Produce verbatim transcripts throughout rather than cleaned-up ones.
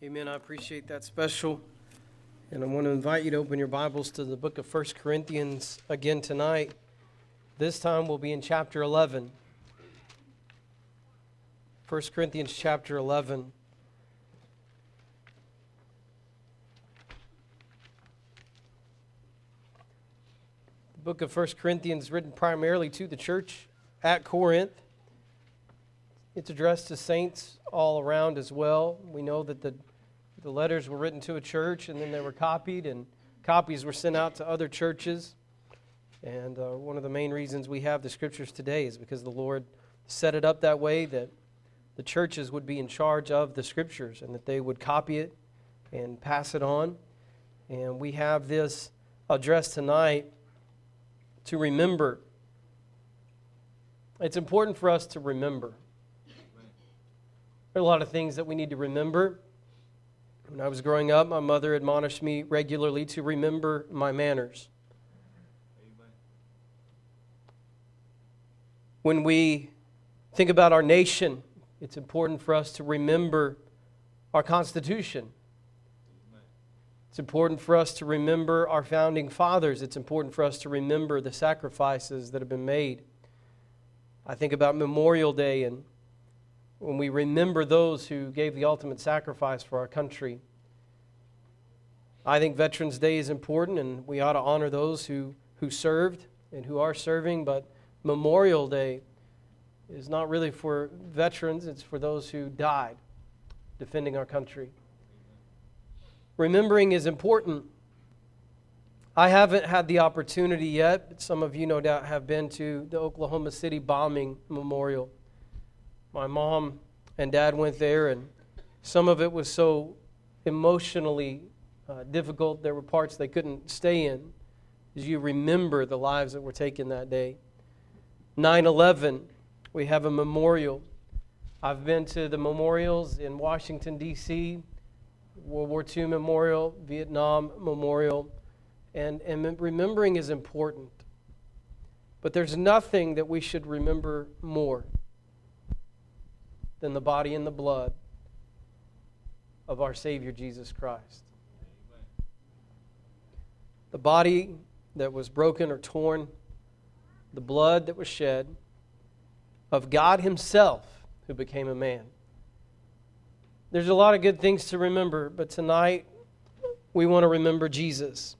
Amen. I appreciate that special. And I want to invite you to open your Bibles to the book of First Corinthians again tonight. This time we'll be in chapter eleven. First Corinthians chapter eleven. The book of First Corinthians is written primarily to the church at Corinth. It's addressed to saints all around as well. We know that the The letters were written to a church, and then they were copied, and copies were sent out to other churches. And uh, one of the main reasons we have the Scriptures today is because the Lord set it up that way that the churches would be in charge of the Scriptures and that they would copy it and pass it on. And we have this address tonight to remember. It's important for us to remember. There are a lot of things that we need to remember. When I was growing up, my mother admonished me regularly to remember my manners. Amen. When we think about our nation, it's important for us to remember our Constitution. Amen. It's important for us to remember our founding fathers. It's important for us to remember the sacrifices that have been made. I think about Memorial Day, and when we remember those who gave the ultimate sacrifice for our country. I think Veterans Day is important, and we ought to honor those who, who served and who are serving, but Memorial Day is not really for veterans, it's for those who died defending our country. Remembering is important. I haven't had the opportunity yet, but some of you no doubt have been to the Oklahoma City bombing memorial. My mom and dad went there, and some of it was so emotionally uh, difficult. There were parts they couldn't stay in as you remember the lives that were taken that day. nine eleven, we have a memorial. I've been to the memorials in Washington, D C, World War Two Memorial, Vietnam Memorial, and, and remembering is important. But there's nothing that we should remember more than the body and the blood of our Savior Jesus Christ. Amen. The body that was broken or torn, the blood that was shed of God Himself who became a man. There's a lot of good things to remember, but tonight we want to remember Jesus.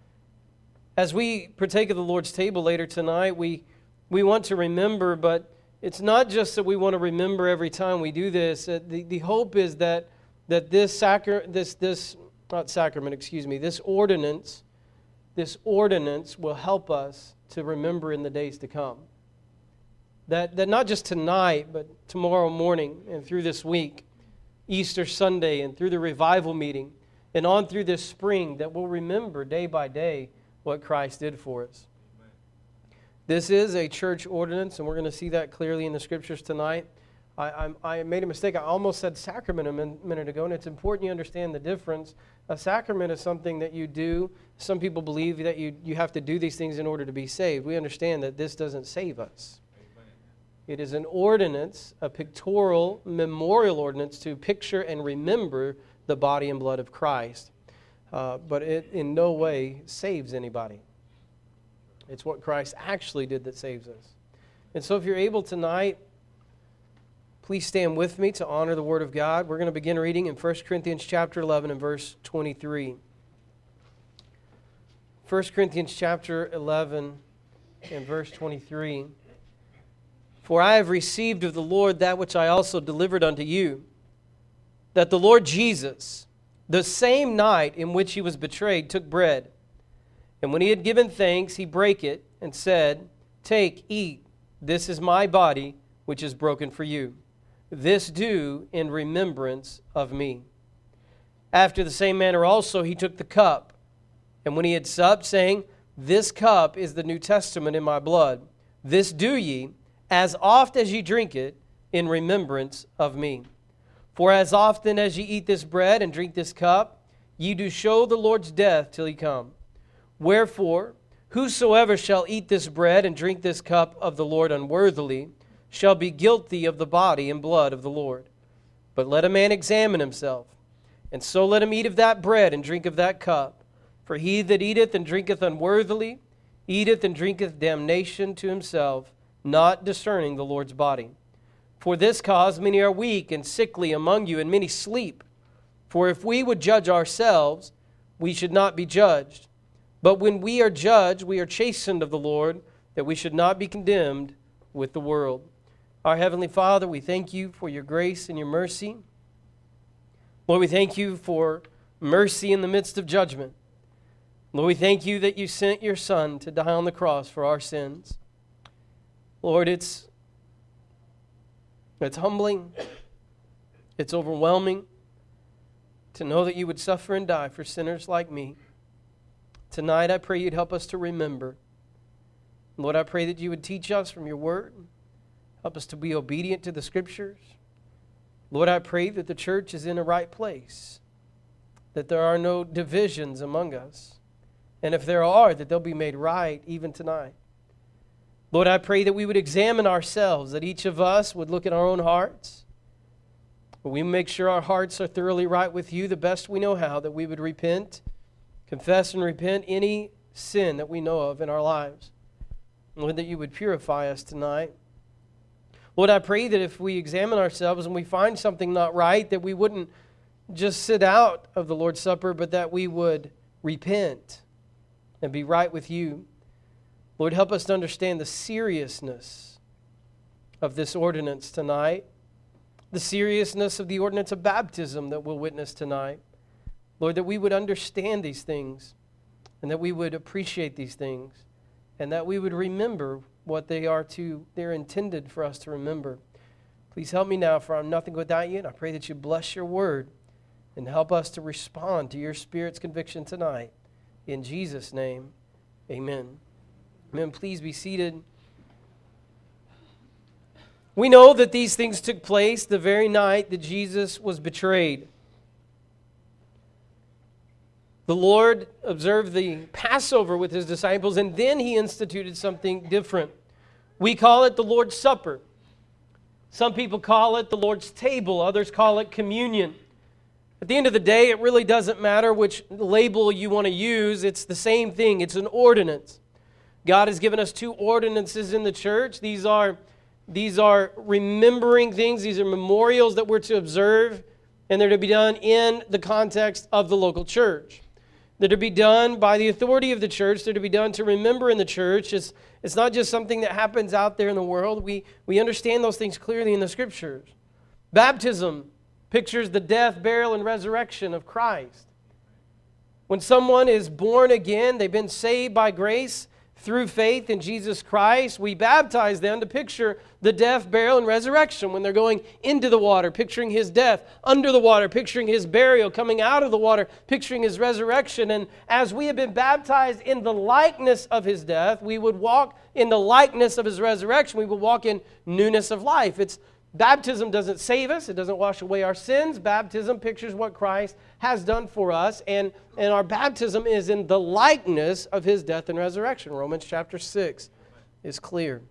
As we partake of the Lord's table later tonight, we, we want to remember, but it's not just that we want to remember every time we do this. Uh, the, the hope is that that this sacra- this this not sacrament, excuse me, this ordinance, this ordinance will help us to remember in the days to come. That that not just tonight, but tomorrow morning and through this week, Easter Sunday and through the revival meeting, and on through this spring, that we'll remember day by day what Christ did for us. This is a church ordinance, and we're going to see that clearly in the Scriptures tonight. I, I, I made a mistake. I almost said sacrament a min, minute ago, and it's important you understand the difference. A sacrament is something that you do. Some people believe that you, you have to do these things in order to be saved. We understand that this doesn't save us. Amen. It is an ordinance, a pictorial, memorial ordinance to picture and remember the body and blood of Christ. Uh, but it in no way saves anybody. It's what Christ actually did that saves us. And so if you're able tonight, please stand with me to honor the Word of God. We're going to begin reading in First Corinthians chapter eleven and verse twenty-three. First Corinthians chapter eleven and verse twenty-three. For I have received of the Lord that which I also delivered unto you, that the Lord Jesus, the same night in which He was betrayed, took bread. And when He had given thanks, He brake it and said, Take, eat, this is my body, which is broken for you. This do in remembrance of me. After the same manner also He took the cup. And when He had supped, saying, This cup is the New Testament in my blood. This do ye, as oft as ye drink it, in remembrance of me. For as often as ye eat this bread and drink this cup, ye do show the Lord's death till He come. Wherefore, whosoever shall eat this bread and drink this cup of the Lord unworthily shall be guilty of the body and blood of the Lord. But let a man examine himself, And so let him eat of that bread and drink of that cup. For he that eateth and drinketh unworthily, eateth and drinketh damnation to himself, not discerning the Lord's body. For this cause many are weak and sickly among you, and many sleep. For if we would judge ourselves, we should not be judged. But when we are judged, we are chastened of the Lord, that we should not be condemned with the world. Our Heavenly Father, we thank you for your grace and your mercy. Lord, we thank you for mercy in the midst of judgment. Lord, we thank you that you sent your Son to die on the cross for our sins. Lord, it's, it's humbling, it's overwhelming to know that you would suffer and die for sinners like me. Tonight, I pray you'd help us to remember. Lord, I pray that you would teach us from your word. Help us to be obedient to the Scriptures. Lord, I pray that the church is in a right place, that there are no divisions among us, and if there are, that they'll be made right even tonight. Lord, I pray that we would examine ourselves, that each of us would look at our own hearts. We make sure our hearts are thoroughly right with you the best we know how, that we would repent, confess and repent any sin that we know of in our lives. Lord, that you would purify us tonight. Lord, I pray that if we examine ourselves and we find something not right, that we wouldn't just sit out of the Lord's Supper, but that we would repent and be right with you. Lord, help us to understand the seriousness of this ordinance tonight, the seriousness of the ordinance of baptism that we'll witness tonight. Lord, that we would understand these things and that we would appreciate these things and that we would remember what they are to, they're intended for us to remember. Please help me now, for I'm nothing without you, and I pray that you bless your word and help us to respond to your Spirit's conviction tonight. In Jesus' name, amen. Amen. Please be seated. We know that these things took place the very night that Jesus was betrayed. The Lord observed the Passover with his disciples, and then he instituted something different. We call it the Lord's Supper. Some people call it the Lord's table. Others call it communion. At the end of the day, it really doesn't matter which label you want to use. It's the same thing. It's an ordinance. God has given us two ordinances in the church. These are, these are remembering things. These are memorials that we're to observe, and they're to be done in the context of the local church. They're to be done by the authority of the church. They're to be done to remember in the church. It's, it's not just something that happens out there in the world. We, we understand those things clearly in the Scriptures. Baptism pictures the death, burial, and resurrection of Christ. When someone is born again, they've been saved by grace through faith in Jesus Christ, we baptize them to picture the death, burial, and resurrection. When they're going into the water, picturing his death, under the water, picturing his burial, coming out of the water, picturing his resurrection. And as we have been baptized in the likeness of his death, we would walk in the likeness of his resurrection. We would walk in newness of life. It's Baptism doesn't save us. It doesn't wash away our sins. Baptism pictures what Christ has done for us, and, and our baptism is in the likeness of his death and resurrection. Romans chapter six is clear.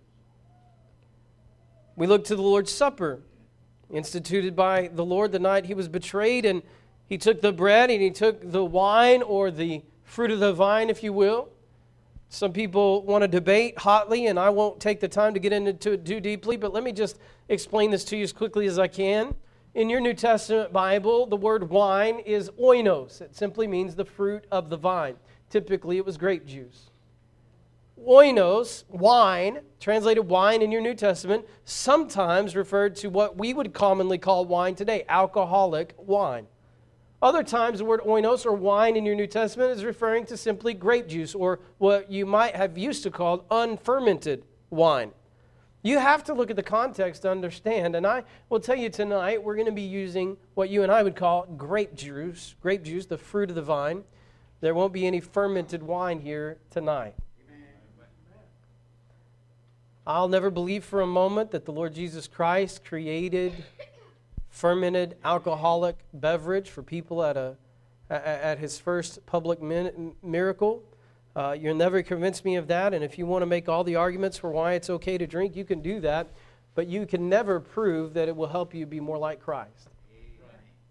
We look to the Lord's Supper, instituted by the Lord the night he was betrayed, and he took the bread and he took the wine, or the fruit of the vine, if you will. Some people want to debate hotly, and I won't take the time to get into it too deeply, but let me just explain this to you as quickly as I can. In your New Testament Bible, the word wine is oinos. It simply means the fruit of the vine. Typically, it was grape juice. Oinos, wine, translated wine in your New Testament, sometimes referred to what we would commonly call wine today, alcoholic wine. Other times, the word oinos, or wine in your New Testament, is referring to simply grape juice, or what you might have used to call unfermented wine. You have to look at the context to understand, and I will tell you tonight, we're going to be using what you and I would call grape juice, grape juice, the fruit of the vine. There won't be any fermented wine here tonight. I'll never believe for a moment that the Lord Jesus Christ created fermented alcoholic beverage for people at a at his first public min- miracle. Uh, you'll never convince me of that, and if you want to make all the arguments for why it's okay to drink, you can do that, but you can never prove that it will help you be more like Christ.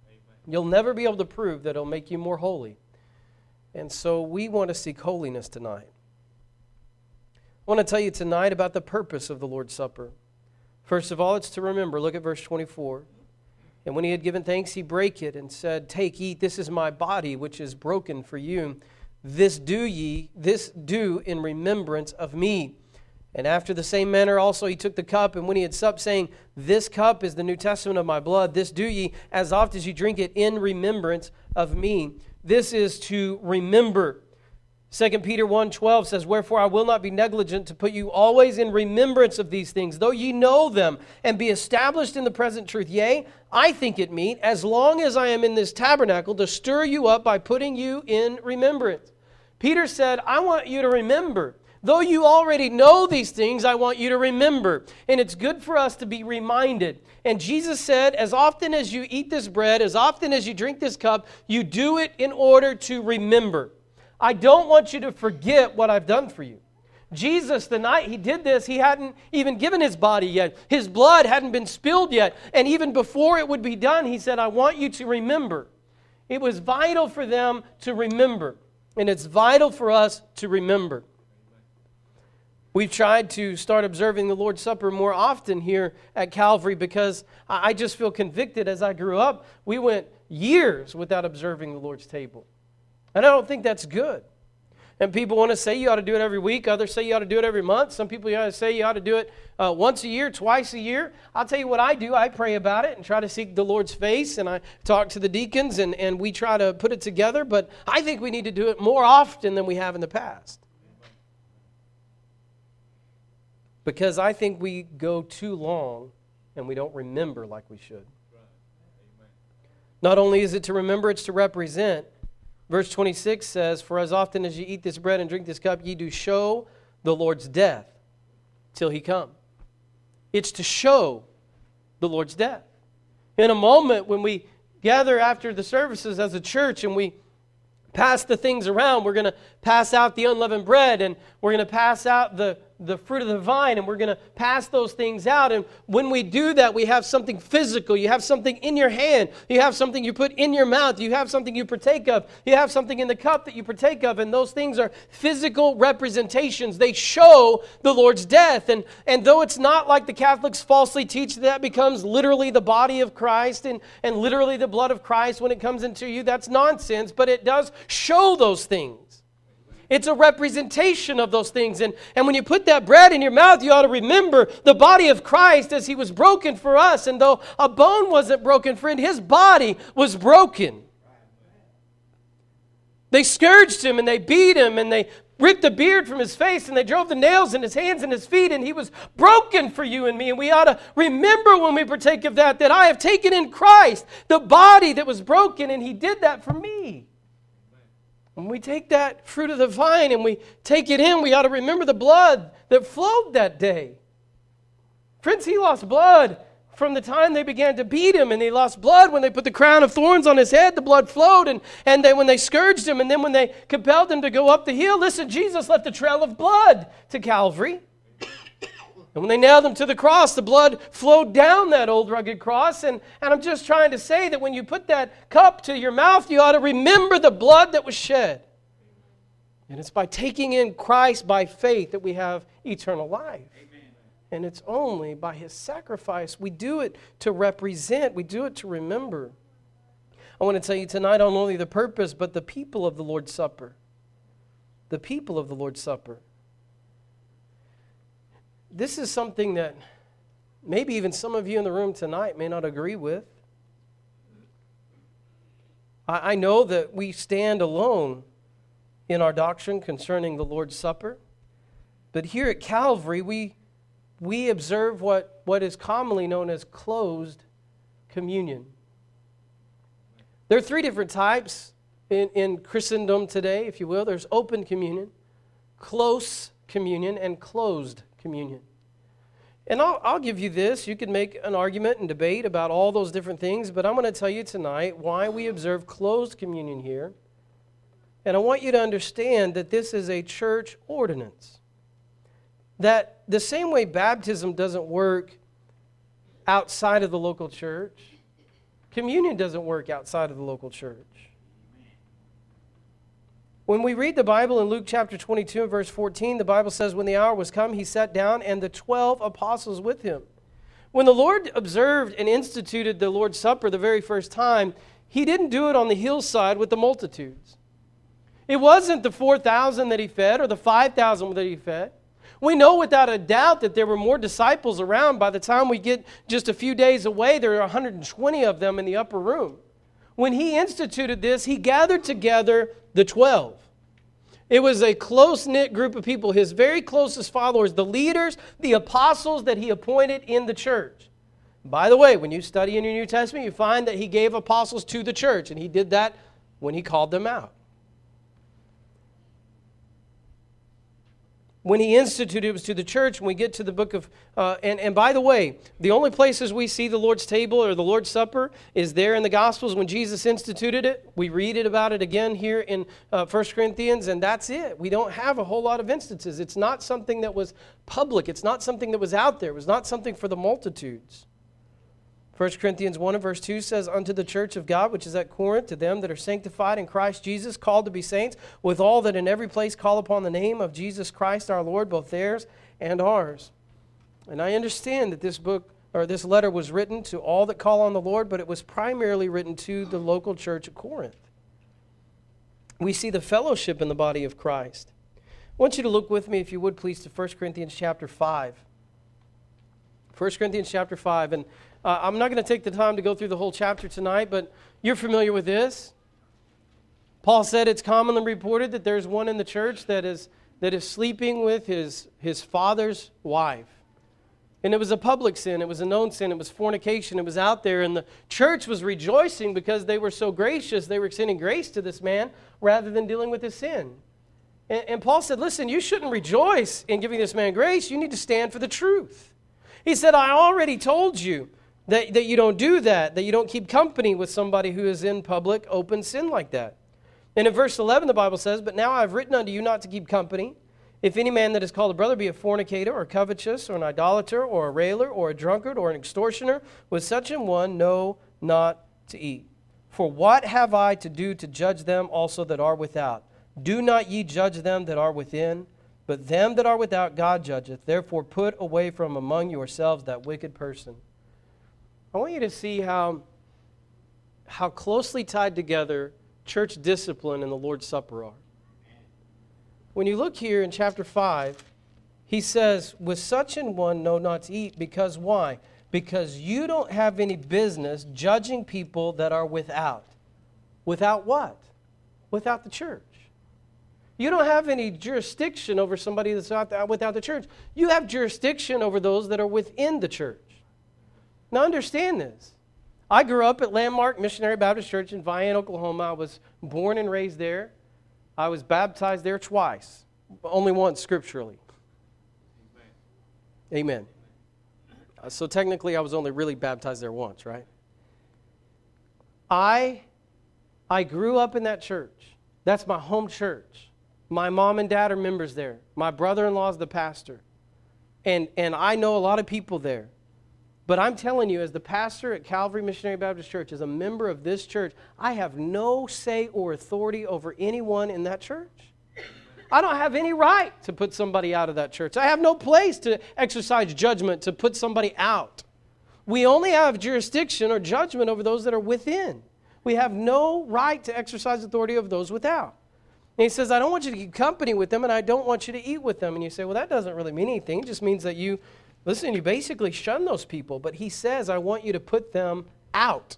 You'll never be able to prove that it'll make you more holy. And so we want to seek holiness tonight. I want to tell you tonight about the purpose of the Lord's Supper. First of all, it's to remember. Look at verse twenty-four. And when he had given thanks, he brake it and said, Take, eat, this is my body, which is broken for you. This do ye, this do in remembrance of me. And after the same manner also he took the cup, and when he had supped, saying, This cup is the New Testament of my blood. This do ye as oft as you drink it in remembrance of me. This is to remember. Second Peter one twelve says, Wherefore I will not be negligent to put you always in remembrance of these things, though ye know them, and be established in the present truth. Yea, I think it meet, as long as I am in this tabernacle, to stir you up by putting you in remembrance. Peter said, I want you to remember. Though you already know these things, I want you to remember. And it's good for us to be reminded. And Jesus said, as often as you eat this bread, as often as you drink this cup, you do it in order to remember. I don't want you to forget what I've done for you. Jesus, the night he did this, he hadn't even given his body yet. His blood hadn't been spilled yet. And even before it would be done, he said, I want you to remember. It was vital for them to remember. And it's vital for us to remember. We've tried to start observing the Lord's Supper more often here at Calvary because I just feel convicted. As I grew up, we went years without observing the Lord's table. And I don't think that's good. And people want to say you ought to do it every week. Others say you ought to do it every month. Some people say you ought to do it uh, once a year, twice a year. I'll tell you what I do. I pray about it and try to seek the Lord's face. And I talk to the deacons and, and we try to put it together. But I think we need to do it more often than we have in the past. Because I think we go too long and we don't remember like we should. Not only is it to remember, it's to represent. Verse twenty-six says, For as often as ye eat this bread and drink this cup, ye do show the Lord's death till he come. It's to show the Lord's death. In a moment when we gather after the services as a church and we pass the things around, we're going to pass out the unleavened bread and we're going to pass out the the fruit of the vine, and we're going to pass those things out. And when we do that, we have something physical. You have something in your hand. You have something you put in your mouth. You have something you partake of. You have something in the cup that you partake of. And those things are physical representations. They show the Lord's death. And, and though it's not like the Catholics falsely teach that, that becomes literally the body of Christ and, and literally the blood of Christ when it comes into you, that's nonsense. But it does show those things. It's a representation of those things. And, and when you put that bread in your mouth, you ought to remember the body of Christ as he was broken for us. And though a bone wasn't broken, friend, his body was broken. They scourged him and they beat him and they ripped the beard from his face and they drove the nails in his hands and his feet, and he was broken for you and me. And we ought to remember when we partake of that, that I have taken in Christ the body that was broken, and he did that for me. When we take that fruit of the vine and we take it in, we ought to remember the blood that flowed that day. Friends, he lost blood from the time they began to beat him, and he lost blood when they put the crown of thorns on his head. The blood flowed, and, and then when they scourged him, and then when they compelled him to go up the hill, listen, Jesus left a trail of blood to Calvary. And when they nailed him to the cross, the blood flowed down that old rugged cross. And, and I'm just trying to say that when you put that cup to your mouth, you ought to remember the blood that was shed. And it's by taking in Christ by faith that we have eternal life. Amen. And it's only by his sacrifice. We do it to represent. We do it to remember. I want to tell you tonight not only the purpose, but the people of the Lord's Supper. The people of the Lord's Supper. This is something that maybe even some of you in the room tonight may not agree with. I, I know that we stand alone in our doctrine concerning the Lord's Supper. But here at Calvary, we, we observe what, what is commonly known as closed communion. There are three different types in, in Christendom today, if you will. There's open communion, close communion, and closed communion. And I'll, I'll give you this. You can make an argument and debate about all those different things, but I'm going to tell you tonight why we observe closed communion here. And I want you to understand that this is a church ordinance. That the same way baptism doesn't work outside of the local church, Communion doesn't work outside of the local church. When we read the Bible in Luke chapter twenty-two and verse fourteen, the Bible says, when the hour was come, he sat down and the twelve apostles with him. When the Lord observed and instituted the Lord's Supper the very first time, he didn't do it on the hillside with the multitudes. It wasn't the four thousand that he fed or the five thousand that he fed. We know without a doubt that there were more disciples around. By the time we get just a few days away, there are one hundred twenty of them in the upper room. When he instituted this, he gathered together the twelve. It was a close-knit group of people, his very closest followers, the leaders, the apostles that he appointed in the church. By the way, when you study in your New Testament, you find that he gave apostles to the church, and he did that when he called them out. When he instituted, it was to the church. When we get to the book of, uh, and, and by the way, the only places we see the Lord's table or the Lord's Supper is there in the Gospels when Jesus instituted it. We read it about it again here in uh, First Corinthians, and that's it. We don't have a whole lot of instances. It's not something that was public. It's not something that was out there. It was not something for the multitudes. First Corinthians one and verse two says, unto the church of God, which is at Corinth, to them that are sanctified in Christ Jesus, called to be saints, with all that in every place call upon the name of Jesus Christ our Lord, both theirs and ours. And I understand that this book, or this letter was written to all that call on the Lord, but it was primarily written to the local church at Corinth. We see the fellowship in the body of Christ. I want you to look with me, if you would please, to First Corinthians chapter five. First Corinthians chapter five, and Uh, I'm not going to take the time to go through the whole chapter tonight, but you're familiar with this. Paul said it's commonly reported that there's one in the church that is that is sleeping with his, his father's wife. And it was a public sin. It was a known sin. It was fornication. It was out there. And the church was rejoicing because they were so gracious. They were extending grace to this man rather than dealing with his sin. And, and Paul said, listen, you shouldn't rejoice in giving this man grace. You need to stand for the truth. He said, I already told you That, that you don't do that, that you don't keep company with somebody who is in public, open sin like that. And in verse eleven, the Bible says, but now I have written unto you not to keep company. If any man that is called a brother be a fornicator, or covetous, or an idolater, or a railer, or a drunkard, or an extortioner, with such an one know not to eat. For what have I to do to judge them also that are without? Do not ye judge them that are within, but them that are without God judgeth. Therefore put away from among yourselves that wicked person. I want you to see how, how closely tied together church discipline and the Lord's Supper are. When you look here in chapter five, he says, with such an one know not to eat, because why? Because you don't have any business judging people that are without. Without what? Without the church. You don't have any jurisdiction over somebody that's not without the church. You have jurisdiction over those that are within the church. Now understand this. I grew up at Landmark Missionary Baptist Church in Vian, Oklahoma. I was born and raised there. I was baptized there twice, only once scripturally. Amen. Amen. Uh, so technically I was only really baptized there once, right? I, I grew up in that church. That's my home church. My mom and dad are members there. My brother-in-law is the pastor. And, and I know a lot of people there. But I'm telling you, as the pastor at Calvary Missionary Baptist Church, as a member of this church, I have no say or authority over anyone in that church. I don't have any right to put somebody out of that church. I have no place to exercise judgment to put somebody out. We only have jurisdiction or judgment over those that are within. We have no right to exercise authority over those without. And he says, I don't want you to keep company with them, and I don't want you to eat with them. And you say, well, that doesn't really mean anything. It just means that you... Listen, you basically shun those people, but he says, I want you to put them out.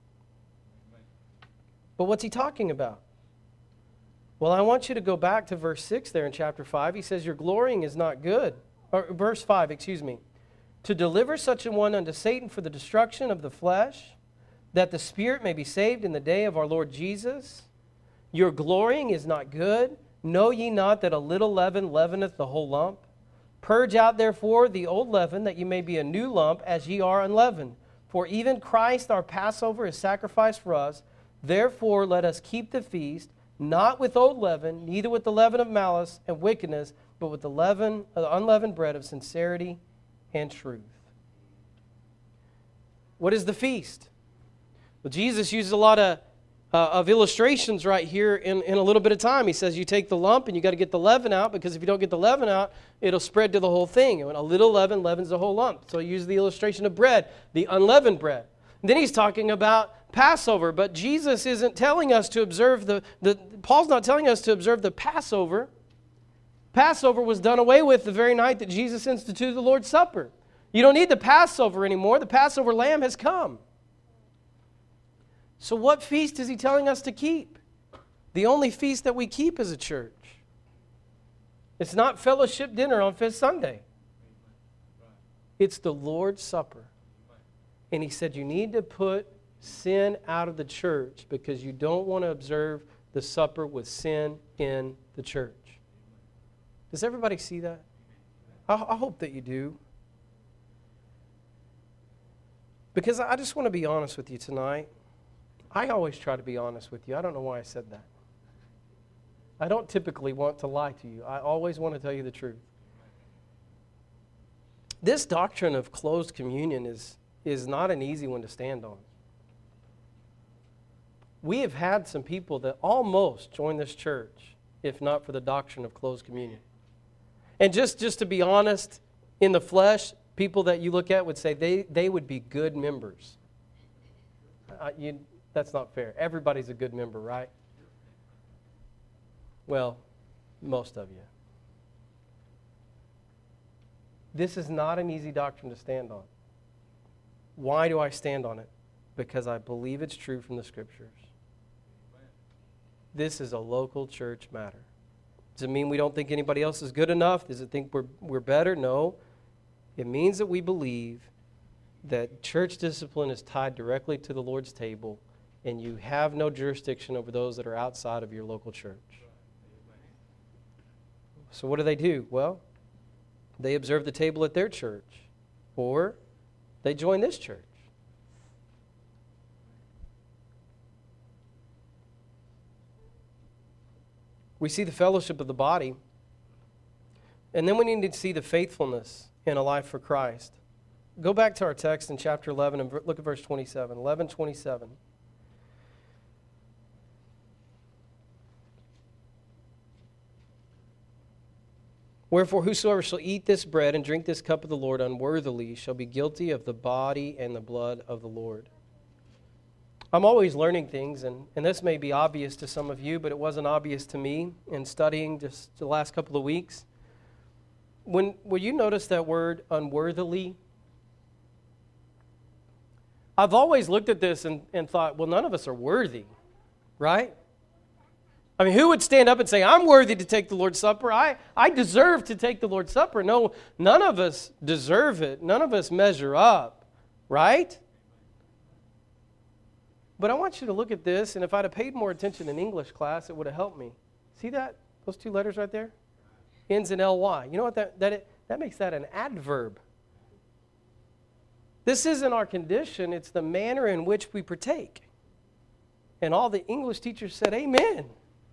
But what's he talking about? Well, I want you to go back to verse six there in chapter five. He says, your glorying is not good. Or verse five, excuse me. To deliver such a one unto Satan for the destruction of the flesh, that the spirit may be saved in the day of our Lord Jesus. Your glorying is not good. Know ye not that a little leaven leaveneth the whole lump? Purge out therefore the old leaven, that ye may be a new lump, as ye are unleavened. For even Christ our Passover is sacrificed for us. Therefore let us keep the feast, not with old leaven, neither with the leaven of malice and wickedness, but with the leaven, uh, unleavened bread of sincerity and truth. What is the feast? Well, Jesus uses a lot of, uh, of illustrations right here in, in a little bit of time. He says you take the lump and you got to get the leaven out, because if you don't get the leaven out, it'll spread to the whole thing. And a little leaven leavens the whole lump. So he uses the illustration of bread, the unleavened bread. And then he's talking about Passover, but Jesus isn't telling us to observe the, the, Paul's not telling us to observe the Passover. Passover was done away with the very night that Jesus instituted the Lord's Supper. You don't need the Passover anymore. The Passover lamb has come. So what feast is he telling us to keep? The only feast that we keep as a church. It's not fellowship dinner on Fifth Sunday. It's the Lord's Supper. And he said you need to put sin out of the church because you don't want to observe the supper with sin in the church. Does everybody see that? I, I hope that you do. Because I just want to be honest with you tonight. I always try to be honest with you. I don't know why I said that. I don't typically want to lie to you. I always want to tell you the truth. This doctrine of closed communion is, is not an easy one to stand on. We have had some people that almost joined this church, if not for the doctrine of closed communion. And just, just to be honest, in the flesh, people that you look at would say they, they would be good members. Uh, you, that's not fair. Everybody's a good member, right? Well, most of you. This is not an easy doctrine to stand on. Why do I stand on it? Because I believe it's true from the Scriptures. This is a local church matter. Does it mean we don't think anybody else is good enough? Does it think we're, we're better? No. It means that we believe that church discipline is tied directly to the Lord's table, and you have no jurisdiction over those that are outside of your local church. So what do they do? Well, they observe the table at their church, or they join this church. We see the fellowship of the body, and then we need to see the faithfulness in a life for Christ. Go back to our text in chapter eleven and look at verse twenty-seven. eleven twenty-seven. Wherefore, whosoever shall eat this bread and drink this cup of the Lord unworthily shall be guilty of the body and the blood of the Lord. I'm always learning things, and, and this may be obvious to some of you, but it wasn't obvious to me in studying just the last couple of weeks. When, when you notice that word unworthily, I've always looked at this and, and thought, well, none of us are worthy, right? I mean, who would stand up and say, I'm worthy to take the Lord's Supper? I, I deserve to take the Lord's Supper. No, none of us deserve it. None of us measure up, right? But I want you to look at this, and if I'd have paid more attention in English class, it would have helped me. See that? Those two letters right there? Ends in L Y. You know what? That, that, it, that makes that an adverb. This isn't our condition. It's the manner in which we partake. And all the English teachers said, amen.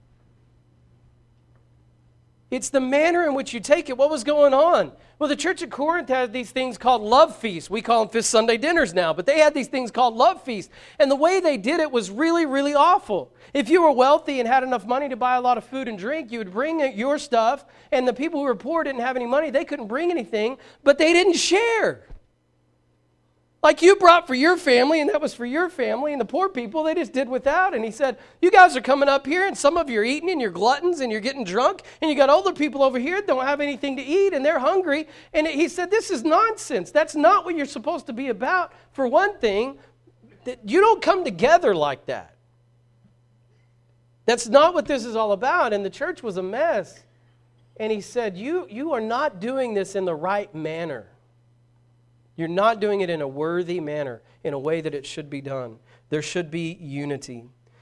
It's the manner in which you take it. What was going on? Well, the church at Corinth had these things called love feasts. We call them Fifth Sunday dinners now, but they had these things called love feasts. And the way they did it was really, really awful. If you were wealthy and had enough money to buy a lot of food and drink, you would bring your stuff, and the people who were poor didn't have any money. They couldn't bring anything, but they didn't share. Like you brought for your family, and that was for your family, and the poor people, they just did without. And he said, you guys are coming up here, and some of you are eating, and you're gluttons, and you're getting drunk, and you got older people over here that don't have anything to eat, and they're hungry. And he said, this is nonsense. That's not what you're supposed to be about. For one thing, that you don't come together like that. That's not what this is all about. And the church was a mess. And he said, you, you are not doing this in the right manner. You're not doing it in a worthy manner, in a way that it should be done. There should be unity.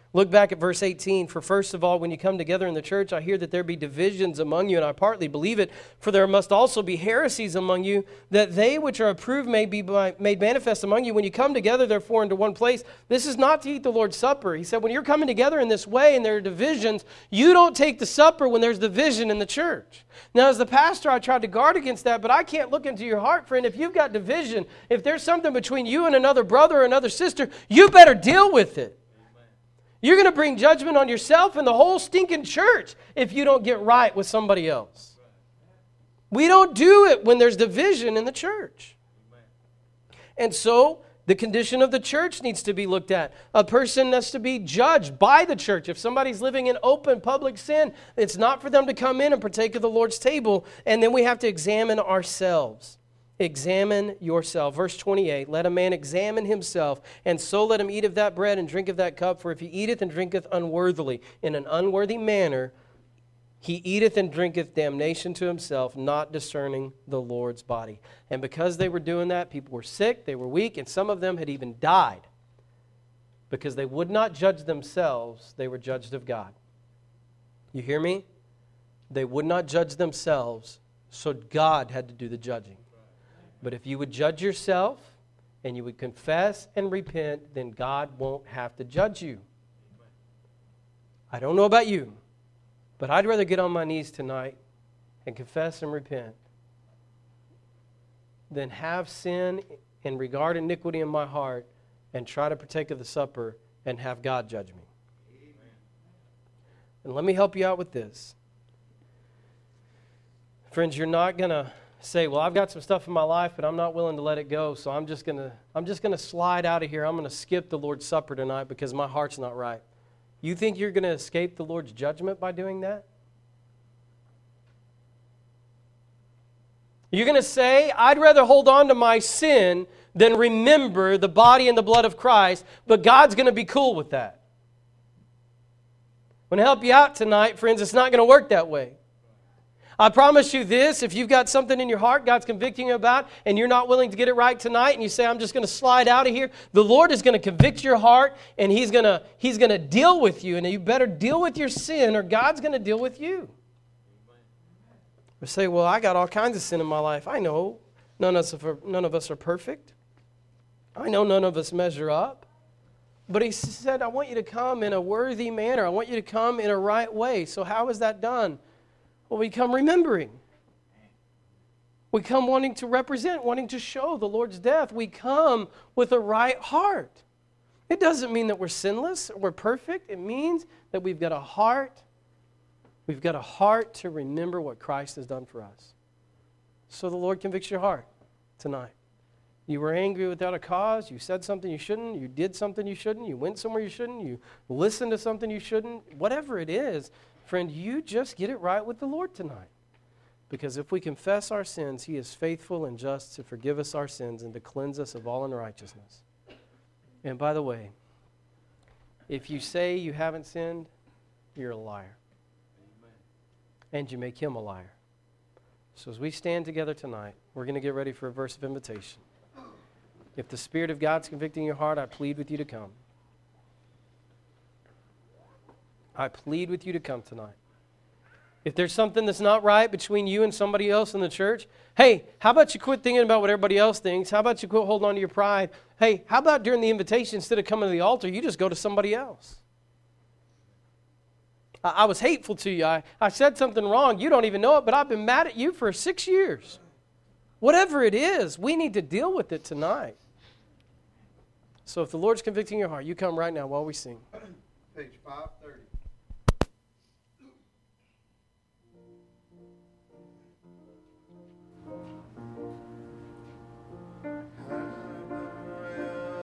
Look back at verse eighteen. For first of all, when you come together in the church, I hear that there be divisions among you, and I partly believe it. For there must also be heresies among you, that they which are approved may be by, made manifest among you. When you come together, therefore, into one place, this is not to eat the Lord's Supper. He said, when you're coming together in this way and there are divisions, you don't take the supper when there's division in the church. Now, as the pastor, I tried to guard against that, but I can't look into your heart, friend. If you've got division, if there's something between you and another brother or another sister, you better deal with it. You're going to bring judgment on yourself and the whole stinking church if you don't get right with somebody else. We don't do it when there's division in the church. And so the condition of the church needs to be looked at. A person has to be judged by the church. If somebody's living in open public sin, it's not for them to come in and partake of the Lord's table. And then we have to examine ourselves. Examine yourself. Verse twenty-eight, let a man examine himself, and so let him eat of that bread and drink of that cup. For if he eateth and drinketh unworthily, in an unworthy manner, he eateth and drinketh damnation to himself, not discerning the Lord's body. And because they were doing that, people were sick, they were weak, and some of them had even died. Because they would not judge themselves, they were judged of God. You hear me? They would not judge themselves, so God had to do the judging. But if you would judge yourself and you would confess and repent, then God won't have to judge you. I don't know about you, but I'd rather get on my knees tonight and confess and repent than have sin and regard iniquity in my heart and try to partake of the supper and have God judge me. Amen. And let me help you out with this. Friends, you're not going to say, well, I've got some stuff in my life, but I'm not willing to let it go, so I'm just going to I'm just going to slide out of here. I'm going to skip the Lord's Supper tonight because my heart's not right. You think you're going to escape the Lord's judgment by doing that? You're going to say, I'd rather hold on to my sin than remember the body and the blood of Christ, but God's going to be cool with that. I'm going to help you out tonight, friends. It's not going to work that way. I promise you this, if you've got something in your heart God's convicting you about and you're not willing to get it right tonight and you say, I'm just going to slide out of here, the Lord is going to convict your heart and He's going to, He's going to deal with you. And you better deal with your sin or God's going to deal with you. Or say, well, I got all kinds of sin in my life. I know none of us are, none of us are perfect. I know none of us measure up. But He said, I want you to come in a worthy manner. I want you to come in a right way. So how is that done? Well, we come remembering. We come wanting to represent, wanting to show the Lord's death. We come with a right heart. It doesn't mean that we're sinless, we're perfect. It means that we've got a heart. We've got a heart to remember what Christ has done for us. So the Lord convicts your heart tonight. You were angry without a cause. You said something you shouldn't. You did something you shouldn't. You went somewhere you shouldn't. You listened to something you shouldn't. Whatever it is, friend, you just get it right with the Lord tonight. Because if we confess our sins, He is faithful and just to forgive us our sins and to cleanse us of all unrighteousness. And by the way, if you say you haven't sinned, you're a liar. Amen. And you make Him a liar. So as we stand together tonight, we're going to get ready for a verse of invitation. If the Spirit of God's convicting your heart, I plead with you to come. I plead with you to come tonight. If there's something that's not right between you and somebody else in the church, hey, how about you quit thinking about what everybody else thinks? How about you quit holding on to your pride? Hey, how about during the invitation, instead of coming to the altar, you just go to somebody else? I, I was hateful to you. I, I said something wrong. You don't even know it, but I've been mad at you for six years. Whatever it is, we need to deal with it tonight. So if the Lord's convicting your heart, you come right now while we sing. Page five thirty.